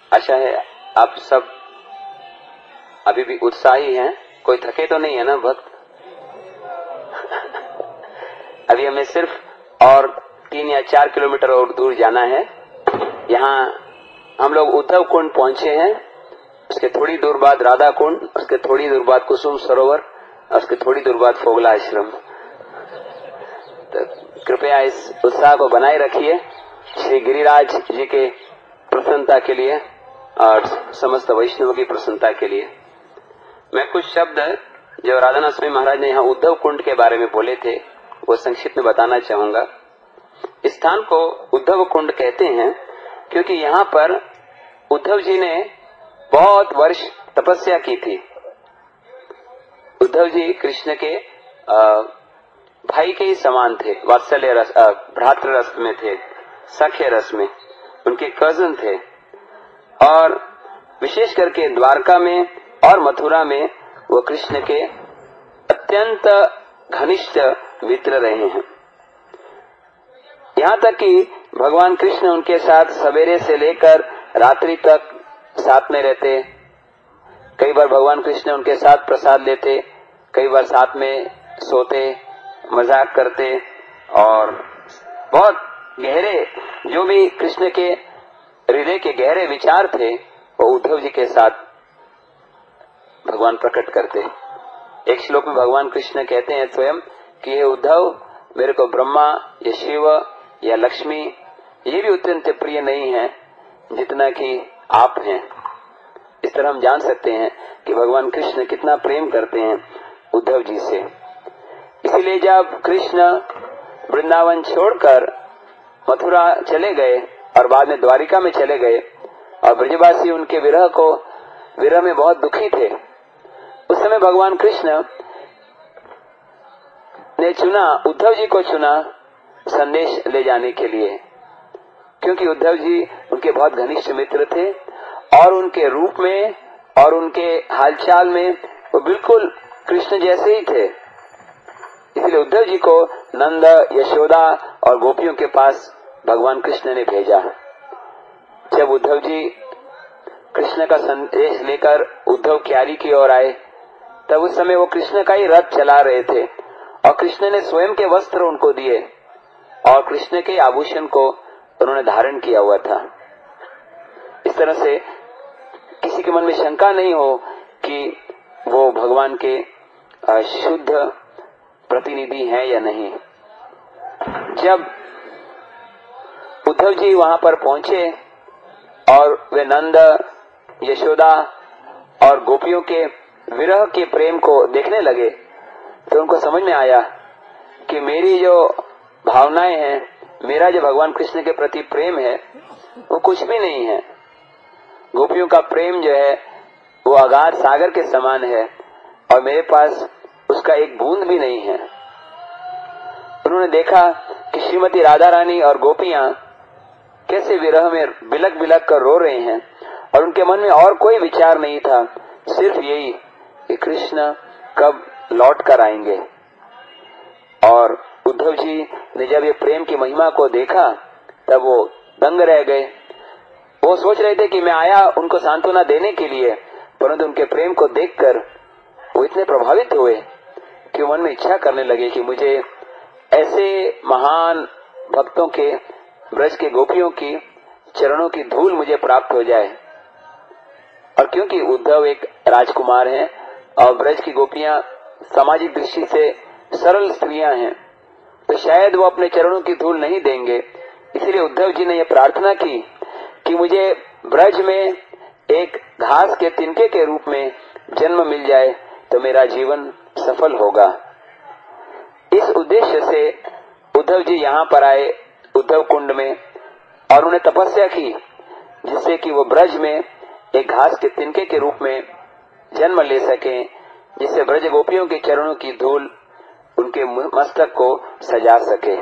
आशा है आप सब अभी भी उत्साही हैं, कोई थके तो नहीं है ना भक्त? अभी हमें सिर्फ और 3 या 4 किलोमीटर और दूर जाना है। यहाँ हम लोग उद्धव कुंड पहुंचे हैं, उसके थोड़ी दूर बाद राधा कुंड, उसके थोड़ी दूर बाद कुसुम सरोवर, उसके थोड़ी दूर बाद फोगला आश्रम। तो कृपया इस उत्साह को बनाए रखिए श्री गिरिराज जी के प्रसन्नता के लिए और समस्त वैष्णव की प्रसन्नता के लिए। मैं कुछ शब्द जो राधानाथ स्वामी महाराज ने यहाँ उद्धव कुंड के बारे में बोले थे वो संक्षिप्त में बताना चाहूंगा। इस स्थान को उद्धव कुंड कहते हैं क्योंकि यहाँ पर उद्धव जी ने बहुत वर्ष तपस्या की थी। उद्धव जी कृष्ण के भाई के ही समान थे, वात्सल्य रस, भ्रातृ रस में थे, सख्य रस में, उनके कजन थे और विशेष करके द्वारका में और मथुरा में वो कृष्ण के अत्यंत घनिष्ठ मित्र रहे हैं। यहाँ तक कि भगवान कृष्ण उनके साथ सवेरे से लेकर रात्रि तक साथ में रहते। कई बार भगवान कृष्ण उनके साथ प्रसाद लेते, कई बार साथ में सोते, मजाक करते और बहुत गहरे जो भी कृष्ण के हृदय के गहरे विचार थे वो उद्धव जी के साथ भगवान प्रकट करते। एक श्लोक में भगवान कृष्ण कहते हैं स्वयं कि हे उद्धव, मेरे को ब्रह्मा या शिव या लक्ष्मी ये भी अत्यंत प्रिय नहीं है जितना कि आप हैं। इस तरह हम जान सकते हैं कि भगवान कृष्ण कितना प्रेम करते हैं उद्धव जी से। इसीलिए जब कृष्ण वृंदावन छोड़कर मथुरा चले गए और बाद में द्वारिका में चले गए और ब्रजवासी उनके विरह में बहुत दुखी थे, उस समय भगवान कृष्ण ने उद्धव जी को चुना संदेश ले जाने के लिए, क्योंकि उद्धव जी उनके बहुत घनिष्ठ मित्र थे और उनके रूप में और उनके हालचाल में वो बिल्कुल कृष्ण जैसे ही थे। इसलिए उद्धव जी को नंद, यशोदा और गोपियों के पास भगवान कृष्ण ने भेजा। जब उद्धव जी कृष्ण का संदेश लेकर उद्धव क्यारी की ओर आए तब उस समय वो कृष्ण का ही रथ चला रहे थे और कृष्ण ने स्वयं के वस्त्र उनको दिए और कृष्ण के आभूषण को उन्होंने धारण किया हुआ था। इस तरह से किसी के मन में शंका नहीं हो कि वो भगवान के शुद्ध प्रतिनिधि हैं या नहीं। जब उद्धव जी वहां पर पहुंचे और वे नंद, यशोदा और गोपियों के विरह के प्रेम को देखने लगे तो उनको समझ में आया कि मेरी जो भावनाएं हैं, मेरा जो भगवान कृष्ण के प्रति प्रेम है वो कुछ भी नहीं है। गोपियों का प्रेम जो है वो अगाध सागर के समान है और मेरे पास उसका एक बूंद भी नहीं है। उन्होंने देखा कि श्रीमती राधा रानी और गोपियां कैसे विरह में बिलक बिलक कर रो रहे हैं और उनके मन में और कोई विचार नहीं था, सिर्फ यही कि कृष्ण कब लौट कर आएंगे। और उद्धव जी ने जब ये प्रेम की महिमा को देखा तब वो दंग रह गए। वो सोच रहे थे कि मैं आया उनको सांत्वना देने के लिए, परंतु उनके प्रेम को देखकर वो इतने प्रभावित हुए कि मन में इच्छा करने लगे कि मुझे ऐसे महान भक्तों के, ब्रज के गोपियों की चरणों की धूल मुझे प्राप्त हो जाए। और क्योंकि उद्धव एक राजकुमार हैं और ब्रज की गोपियां सामाजिक दृष्टि से सरल स्त्रियां हैं तो शायद वो अपने चरणों की धूल नहीं देंगे। इसलिए उद्धव जी ने यह प्रार्थना की कि मुझे ब्रज में एक घास के तिनके के रूप में जन्म मिल जाए तो मेरा जीवन सफल होगा। इस उद्देश्य से उद्धव जी यहाँ पर आए उद्धव कुंड में और उन्हें तपस्या की जिससे कि वो ब्रज में एक घास के तिनके के रूप में जन्म ले सकें, जिससे ब्रज गोपियों के चरणों की धूल उनके मस्तक को सजा सके।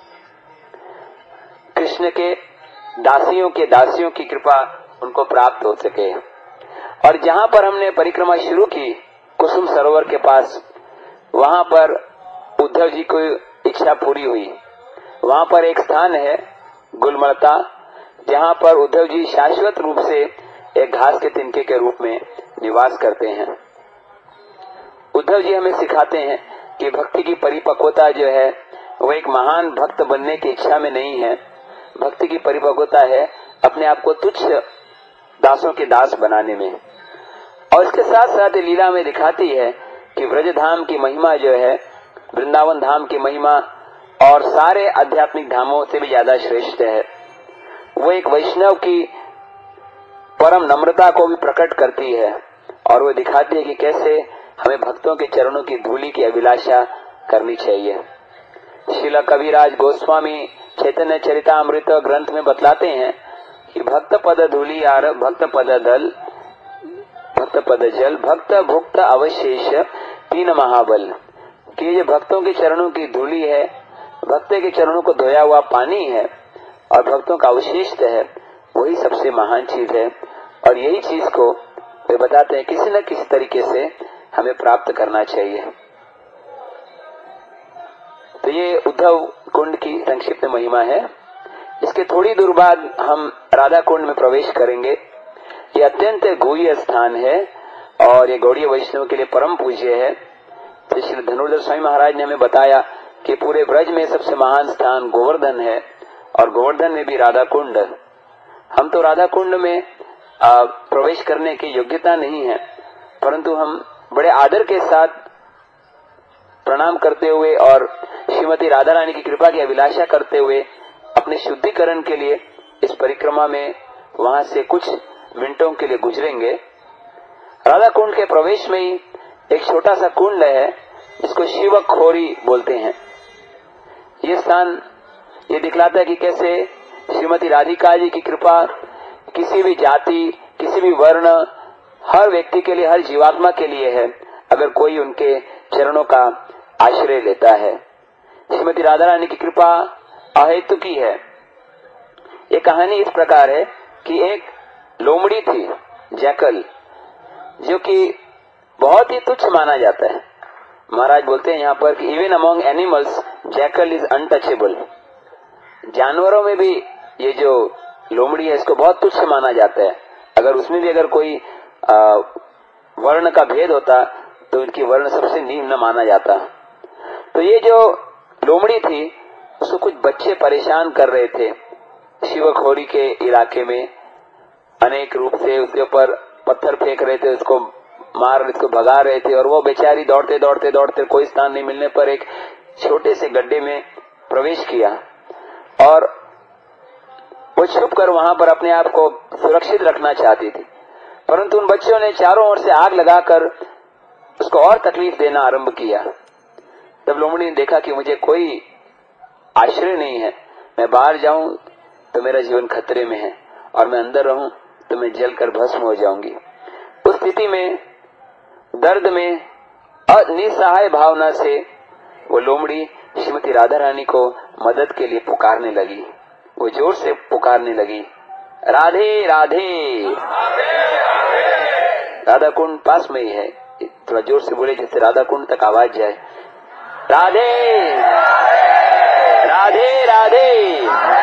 कृष्ण के दासियों की कृपा उनको प्राप्त हो सके। और जहां पर हमने परिक्रमा शुरू की कुसुम सरोवर के पास, वहां पर उद्धव जी को इच्छा पूरी हुई। वहां पर एक स्थान है गुलमलता, जहां पर उद्धव जी शाश्वत रूप से एक घास के तिनके के रूप में निवास करते हैं। उद्धव जी हमें सिखाते हैं कि भक्ति की परिपक्वता जो है वो एक महान भक्त बनने की इच्छा में नहीं है। भक्ति की परिपक्वता है अपने आप को तुच्छ दासों के दास बनाने में। और इसके साथ साथ लीला में दिखाती है कि ब्रज धाम की महिमा जो है, वृंदावन धाम की महिमा और सारे आध्यात्मिक धामों से भी ज्यादा श्रेष्ठ है। वो एक वैष्णव की परम नम्रता को भी प्रकट करती है और वो दिखाती है कि कैसे हमें भक्तों के चरणों की धूलि की अभिलाषा करनी चाहिए। श्रील कविराज गोस्वामी चैतन्य चरितामृत ग्रंथ में बतलाते हैं कि भक्त पद धूलि यार, भक्त पद दल, भक्त पद जल, भक्त भुक्त अवशेष, तीन महाबल। कि ये भक्तों के चरणों की धूलि है, भक्त के चरणों को धोया हुआ पानी है और भक्तों का अवशेष है, वही सबसे महान चीज है। और यही चीज को वे बताते हैं किसी न किसी तरीके से हमें प्राप्त करना चाहिए। तो ये उद्धव कुंड की संक्षिप्त महिमा है। इसके थोड़ी दूर बाद हम राधा कुंड में प्रवेश करेंगे। ये अत्यंत गुह्य स्थान है और ये गौड़ीय वैष्णव के लिए परम पूज्य है। तो श्री धनुर्धर स्वामी महाराज ने हमें बताया कि पूरे ब्रज में सबसे महान स्थान गोवर्धन है और गोवर्धन में भी राधा कुंड। हम तो राधा कुंड में प्रवेश करने की योग्यता नहीं है, परंतु हम बड़े आदर के साथ प्रणाम करते हुए और श्रीमती राधा रानी की कृपा की अभिलाषा करते हुए अपने शुद्धिकरण के लिए इस परिक्रमा में वहां से कुछ मिनटों के लिए गुजरेंगे। राधा कुंड के प्रवेश में ही एक छोटा सा कुंड है जिसको शिव खोरी बोलते हैं। ये स्थान ये दिखलाता है कि कैसे श्रीमती राधिका जी की कृपा किसी भी जाति, किसी भी वर्ण, हर व्यक्ति के लिए, हर जीवात्मा के लिए है अगर कोई उनके चरणों का आश्रय लेता है। श्रीमती राधा रानी की कृपा अहेतुकी है। ये कहानी इस प्रकार है कि एक लोमड़ी थी, जैकल, जो कि बहुत ही तुच्छ माना जाता है। महाराज बोलते हैं यहाँ पर कि even among animals jackal is untouchable. जानवरों में भी ये जो लोमड़ी है इसको बहुत तुच्छ माना जाता है। अगर उसमें भी अगर कोई वर्ण का भेद होता तो इनकी वर्ण सबसे निम्न माना जाता। तो ये जो लोमड़ी थी उसको कुछ बच्चे परेशान कर रहे थे शिवखोरी के इलाके में, अनेक रूप से उसके ऊपर पत्थर फेंक रहे थे, उसको मार, इसको भगा रहे थे और वो बेचारी दौड़ते दौड़ते दौड़ते कोई स्थान नहीं मिलने पर एक छोटे से गड्ढे में प्रवेश किया और वो छुपकर वहां पर अपने आप को सुरक्षित रखना चाहती थी। परंतु उन बच्चों ने चारों ओर से आग लगाकर उसको और तकलीफ देना आरंभ किया। तब लोमड़ी ने देखा कि मुझे कोई आश्रय नहीं है, मैं बाहर जाऊं तो मेरा जीवन खतरे में है और मैं अंदर रहूं तो मैं जलकर भस्म हो जाऊंगी। उस स्थिति में दर्द में निसहाय भावना से वो लोमड़ी श्रीमती राधा रानी को मदद के लिए पुकारने लगी। वो जोर से पुकारने लगी, राधे राधे। राधा कुंड पास में ही है, थोड़ा जोर से बोले जिससे राधा कुंड तक आवाज जाए, राधे राधे राधे।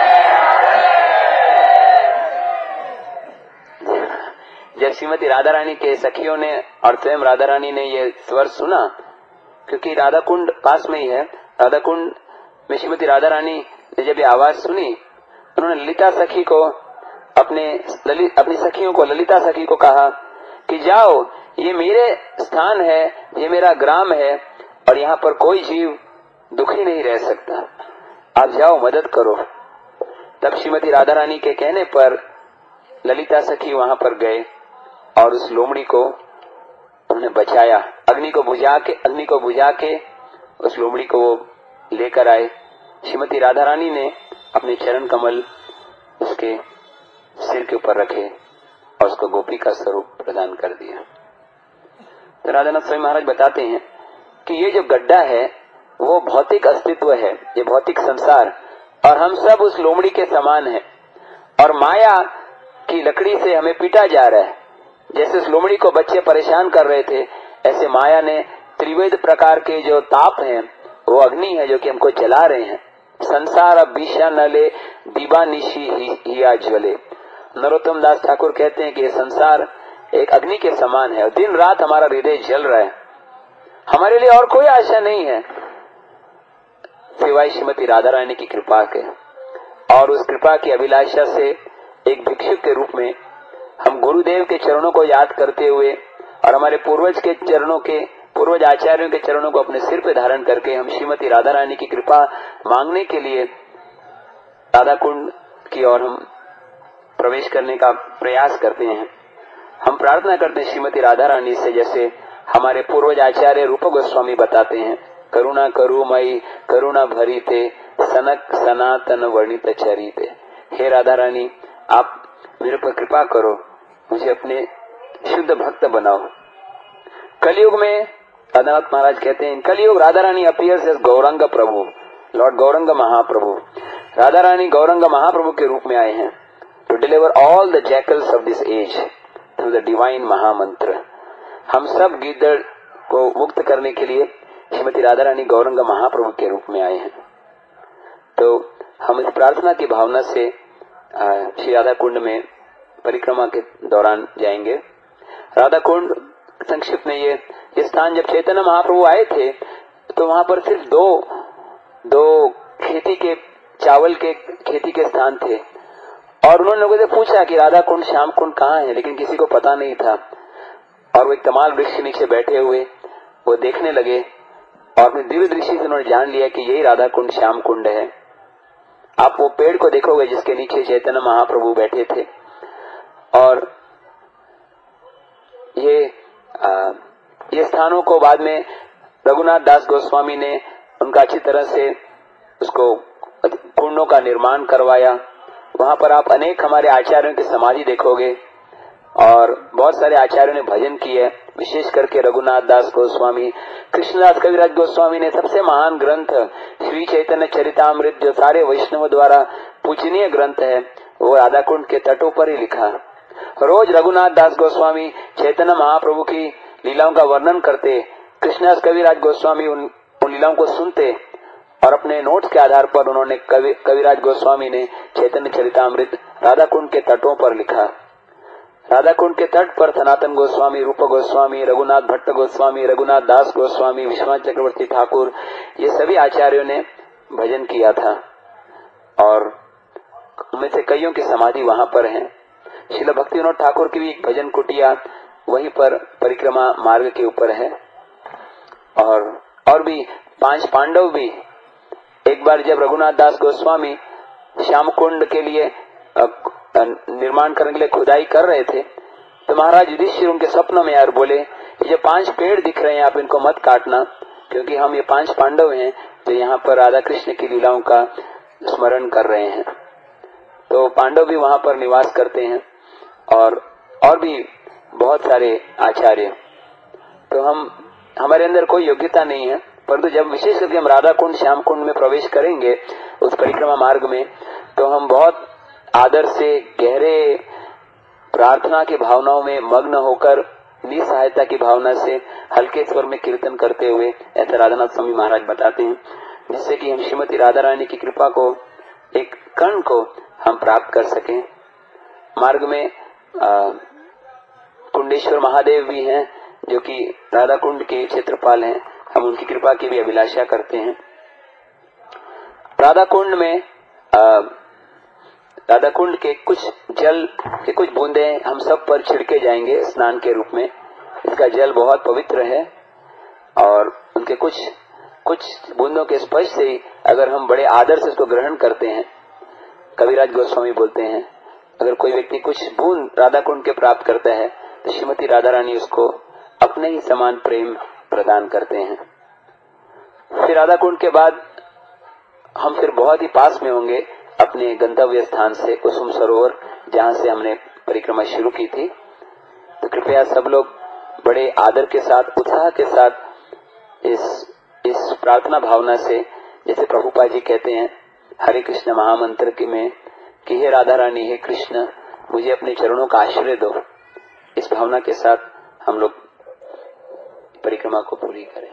जब श्रीमती राधा रानी के सखियों ने और स्वयं राधा रानी ने ये स्वर सुना, क्योंकि राधा कुंड पास में ही है, राधा कुंड में श्रीमती राधा रानी ने जब ये आवाज सुनी, उन्होंने ललिता सखी को अपनी सखियों को, ललिता सखी को कहा कि जाओ, ये मेरे स्थान है, ये मेरा ग्राम है और यहाँ पर कोई जीव दुखी नहीं रह सकता, आप जाओ मदद करो। तब श्रीमती राधा रानी के कहने पर ललिता सखी वहां पर गए और उस लोमड़ी को उन्होंने बचाया। अग्नि को बुझा के उस लोमड़ी को वो लेकर आए। श्रीमती राधा रानी ने अपने चरण कमल उसके सिर के ऊपर रखे और उसको गोपी का स्वरूप प्रदान कर दिया। तो राधानाथ स्वामी महाराज बताते हैं कि ये जो गड्ढा है वो भौतिक अस्तित्व है, ये भौतिक संसार, और हम सब उस लोमड़ी के समान हैं और माया की लकड़ी से हमें पीटा जा रहा है। जैसे उस लोमड़ी को बच्चे परेशान कर रहे थे, ऐसे माया ने त्रिविध प्रकार के जो ताप हैं, वो अग्नि है जो कि हमको जला रहे हैं। संसार अब विषा नले दीवा निशी हिया ज्वले, नरोत्तम दास ठाकुर कहते हैं कि ये संसार एक अग्नि के समान है और दिन रात हमारा हृदय जल रहा है, हमारे लिए और कोई आशा नहीं है सिवाय श्रीमती राधा रानी की कृपा के। और उस कृपा की अभिलाषा से एक भिक्षुक के रूप में हम गुरुदेव के चरणों को याद करते हुए और हमारे पूर्वज के चरणों के, पूर्वज आचार्यों के चरणों को अपने सिर पे धारण करके हम श्रीमती राधा रानी की कृपा मांगने के लिए राधा कुंड की ओर हम प्रवेश करने का प्रयास करते हैं। हम प्रार्थना करते हैं श्रीमती राधा रानी से, जैसे हमारे पूर्वज आचार्य रूप गोस्वामी बताते हैं, करुणा करु मई करुणा भरी ते सनक सनातन वर्णित चरिते। हे राधा रानी, आप मेरे पर कृपा करो, मुझे अपने शुद्ध भक्त बनाओ। कलयुग में राधानाथ महाराज कहते हैं, कलयुग Radha Rani appears as Gaurang Prabhu, lord Gaurang Mahaprabhu. Radha Rani Gaurang Mahaprabhu के रूप में आए हैं to deliver all the jackals of this age through the divine mahamantra. हम सब गिद्दड़ को मुक्त करने के लिए श्रीमती राधा रानी गौरंग महाप्रभु के रूप में आए हैं। तो हम इस प्रार्थना की भावना से श्री राधा कुंड में परिक्रमा के दौरान जाएंगे। राधा कुंड संक्षिप्त में ये स्थान, जब चैतन्य महाप्रभु आए थे तो वहां पर सिर्फ दो खेती के, चावल के खेती के स्थान थे और उन्होंने लोगों से पूछा कि राधा कुंड श्याम कुंड कहाँ है, लेकिन किसी को पता नहीं था। और वो एक तमाल वृक्ष के नीचे बैठे हुए वो देखने लगे और अपनी दिव्य दृष्टि से उन्होंने जान लिया कि यही राधा कुंड श्याम कुंड है। आप वो पेड़ को देखोगे जिसके नीचे चैतन्य महाप्रभु बैठे थे। और ये स्थानों को बाद में रघुनाथ दास गोस्वामी ने उनका अच्छी तरह से उसको कुंडों का निर्माण करवाया। वहां पर आप अनेक हमारे आचार्यों की समाधि देखोगे और बहुत सारे आचार्यों ने भजन किए, विशेष करके रघुनाथ दास गोस्वामी, कृष्णदास कविराज गोस्वामी ने सबसे महान ग्रंथ श्री चैतन्य चरितामृत, जो सारे वैष्णव द्वारा पूजनीय ग्रंथ है, वो राधा कुंड के तटों पर ही लिखा। रोज रघुनाथ दास गोस्वामी चैतन्य महाप्रभु की लीलाओं का वर्णन करते, कृष्णदास कविराज गोस्वामी उन लीलाओं को सुनते और अपने नोट्स के आधार पर उन्होंने कविराज गोस्वामी ने चैतन्य चरितामृत राधा कुंड के तटों पर लिखा। राधा कुंड के तट पर सनातन गोस्वामी, रूप गोस्वामी, रघुनाथ भट्ट गोस्वामी, रघुनाथ दास गोस्वामी, विश्वनाथ चक्रवर्ती ठाकुर, ये सभी आचार्यों ने भजन किया था और उनमें से कईयों की समाधि वहां पर है। श्रील भक्ति विनोद ठाकुर की भी एक भजन कुटिया वहीं पर परिक्रमा मार्ग के ऊपर है। और भी 5 पांडव भी एक बार जब रघुनाथ दास गोस्वामी श्याम कुंड के लिए निर्माण करने के लिए खुदाई कर रहे थे तो महाराज युधिष्ठिर उनके स्वप्न में यार बोले, ये 5 पेड़ दिख रहे हैं आप इनको मत काटना, क्योंकि हम ये 5 पांडव हैं तो यहाँ पर राधा कृष्ण की लीलाओं का स्मरण कर रहे हैं। तो पांडव भी वहां पर निवास करते हैं और भी बहुत सारे आचार्य। तो हमारे अंदर कोई योग्यता नहीं है, परंतु जब विशेष करके हम राधा कुंड श्याम कुंड में प्रवेश करेंगे उस परिक्रमा मार्ग में, तो हम बहुत आदर से गहरे प्रार्थना की भावनाओं में मग्न होकर निसहायता की भावना से हल्के स्वर में कीर्तन करते हुए, ऐसा राधानाथ स्वामी महाराज बताते हैं, जिससे कि हम श्रीमती राधा रानी की कृपा को, एक कण को हम प्राप्त कर सकें। मार्ग में कुंडेश्वर महादेव भी हैं जो कि राधा कुंड के क्षेत्रपाल हैं, हम उनकी कृपा की भी अभिलाषा करते हैं। राधा कुंड में राधा कुंड के कुछ जल के कुछ बूंदे हम सब पर छिड़के जाएंगे स्नान के रूप में। इसका जल बहुत पवित्र है और उनके कुछ बूंदों के स्पर्श से ही अगर हम बड़े आदर से उसको ग्रहण करते हैं, कविराज गोस्वामी बोलते हैं, अगर कोई व्यक्ति कुछ बूंद राधा कुंड के प्राप्त करता है तो श्रीमती राधा रानी उसको अपने ही समान प्रेम प्रदान करते हैं। फिर राधा कुंड के बाद हम फिर बहुत ही पास में होंगे अपने गंतव्य स्थान से, कुसुम सरोवर, जहां से हमने परिक्रमा शुरू की थी। तो कृपया सब लोग बड़े आदर के साथ, उत्साह के साथ इस प्रार्थना भावना से, जैसे प्रभुपाद जी कहते हैं हरे कृष्ण महामंत्र के में कि हे राधा रानी, हे कृष्ण, मुझे अपने चरणों का आश्रय दो, इस भावना के साथ हम लोग परिक्रमा को पूरी करें।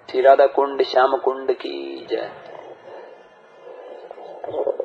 श्री राधा कुंड श्याम कुंड की जय।